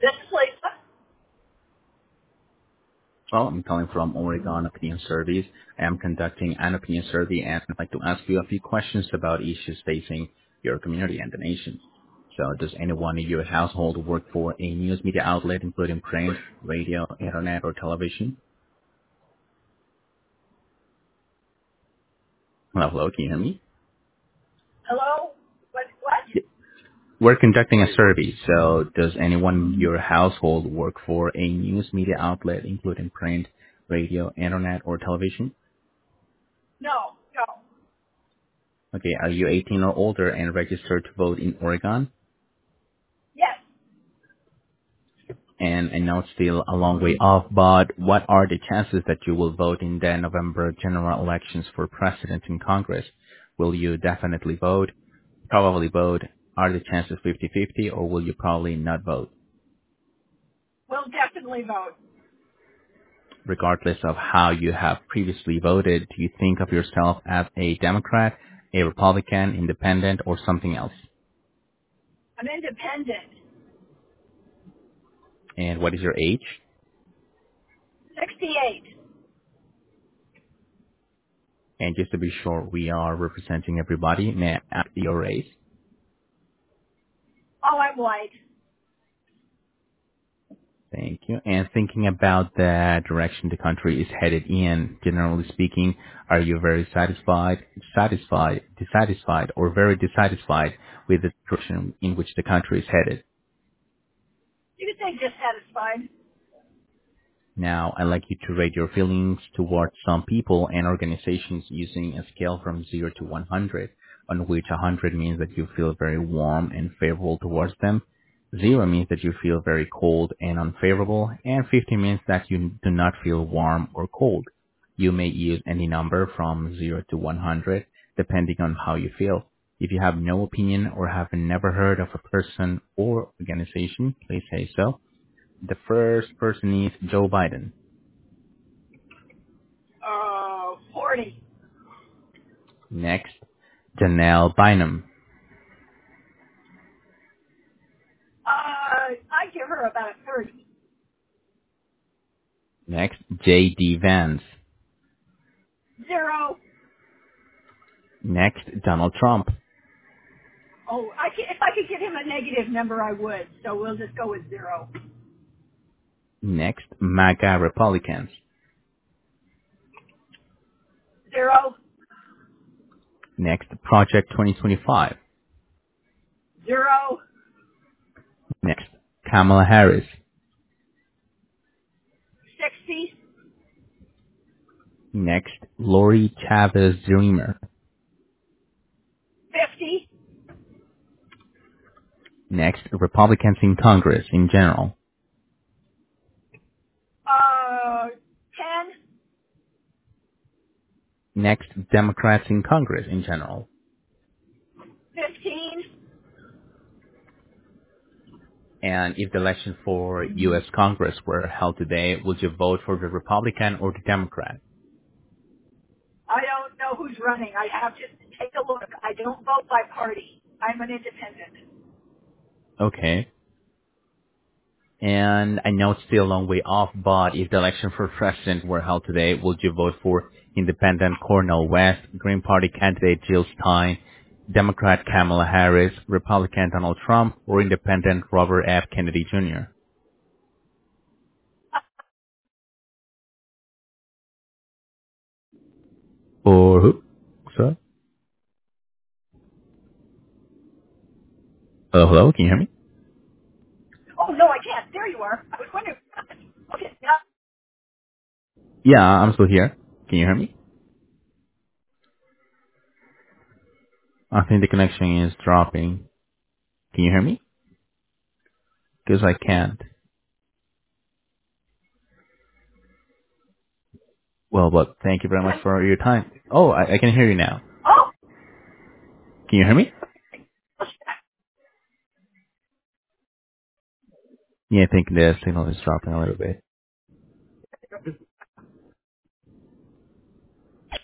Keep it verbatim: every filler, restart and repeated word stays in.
This is Lisa. Well, I'm calling from Oregon Opinion Surveys. I am conducting an opinion survey and I'd like to ask you a few questions about issues facing your community and the nation. So does anyone in your household work for a news media outlet, including print, radio, internet, or television? Hello, hello, can you hear me? Hello? What? What? Yeah. We're conducting a survey, so does anyone in your household work for a news media outlet, including print, radio, internet, or television? No, no. Okay, are you eighteen or older and registered to vote in Oregon? Yes. And I know it's still a long way off, but what are the chances that you will vote in the November general elections for president and Congress? Will you definitely vote, probably vote? Are the chances fifty-fifty, or will you probably not vote? We'll definitely vote. Regardless of how you have previously voted, do you think of yourself as a Democrat, a Republican, independent, or something else? I'm independent. And what is your age? sixty-eight. And just to be sure, we are representing everybody. May I ask your race? Oh, I'm white. Thank you. And thinking about the direction the country is headed in, generally speaking, are you very satisfied, satisfied, dissatisfied, or very dissatisfied with the direction in which the country is headed? You could say dissatisfied. Now, I'd like you to rate your feelings towards some people and organizations using a scale from zero to one hundred, on which one hundred means that you feel very warm and favorable towards them, zero means that you feel very cold and unfavorable, and fifty means that you do not feel warm or cold. You may use any number from zero to one hundred, depending on how you feel. If you have no opinion or have never heard of a person or organization, please say so. The first person is Joe Biden. Uh, forty. Next, Janelle Bynum. Uh, I give her about a thirty. Next, J D Vance. Zero. Next, Donald Trump. Oh, I can, if I could give him a negative number, I would. So we'll just go with zero. Next, MAGA Republicans. Zero. Next, Project twenty twenty-five. Zero. Next, Kamala Harris. sixty. Next, Lori Chavez Dreamer. fifty. Next, Republicans in Congress in general. Uh, ten. Next, Democrats in Congress in general. fifteen. And if the election for U S Congress were held today, would you vote for the Republican or the Democrat? I don't know who's running. I have to take a look. I don't vote by party. I'm an independent. Okay. And I know it's still a long way off, but if the election for president were held today, would you vote for independent Cornel West, Green Party candidate Jill Stein, Democrat Kamala Harris, Republican Donald Trump, or independent Robert F. Kennedy Junior? Or who? Sir? Oh, hello, can you hear me? Oh, no, I can't. There you are. I was wondering. Okay, yeah. Yeah, I'm still here. Can you hear me? I think the connection is dropping. Can you hear me? Because I can't. Well, but thank you very much for your time. Oh, I, I can hear you now. Oh, Can you hear me? Yeah, I think the signal is dropping a little bit.